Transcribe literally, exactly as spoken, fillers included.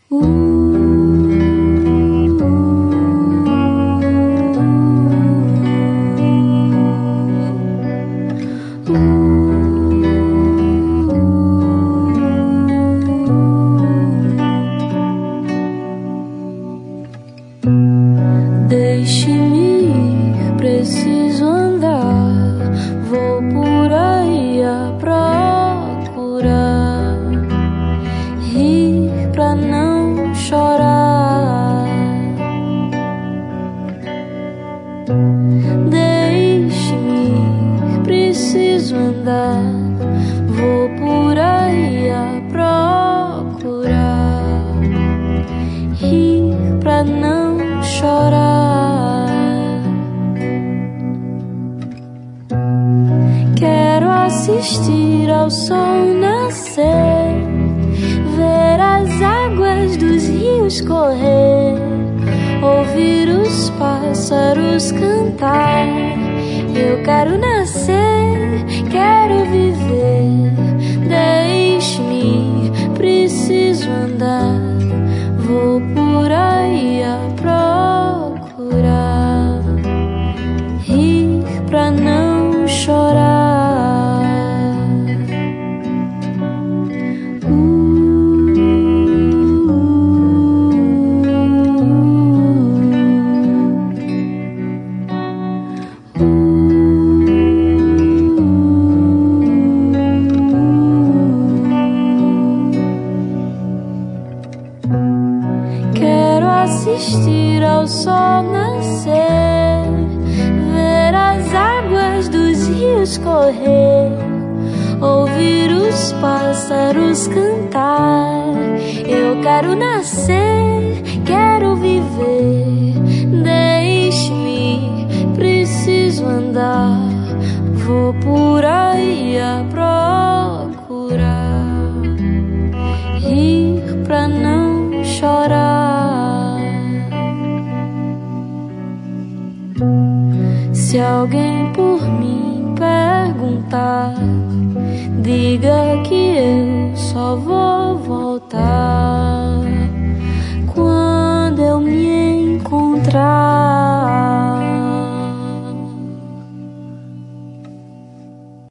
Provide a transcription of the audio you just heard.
Deixe-me ir, preciso andar. Vou por aí a procurar, rir pra não chorar. Deixe-me ir, preciso andar. Vou por aí a procurar, rir pra não chorar. Quero assistir ao sol nascer, ver as águas dos rios correr, ouvir os pássaros cantar. Eu quero nascer, quero viver. Deixe-me ir, preciso andar. Vou por aí a procurar, rir pra não chorar. Assistir ao sol nascer, ver as águas dos rios correr, ouvir os pássaros cantar. Eu quero nascer, quero viver. Deixe-me ir, preciso andar. Vou por aí a procurar, rir pra não chorar. Se alguém por mim perguntar, diga que eu só vou voltar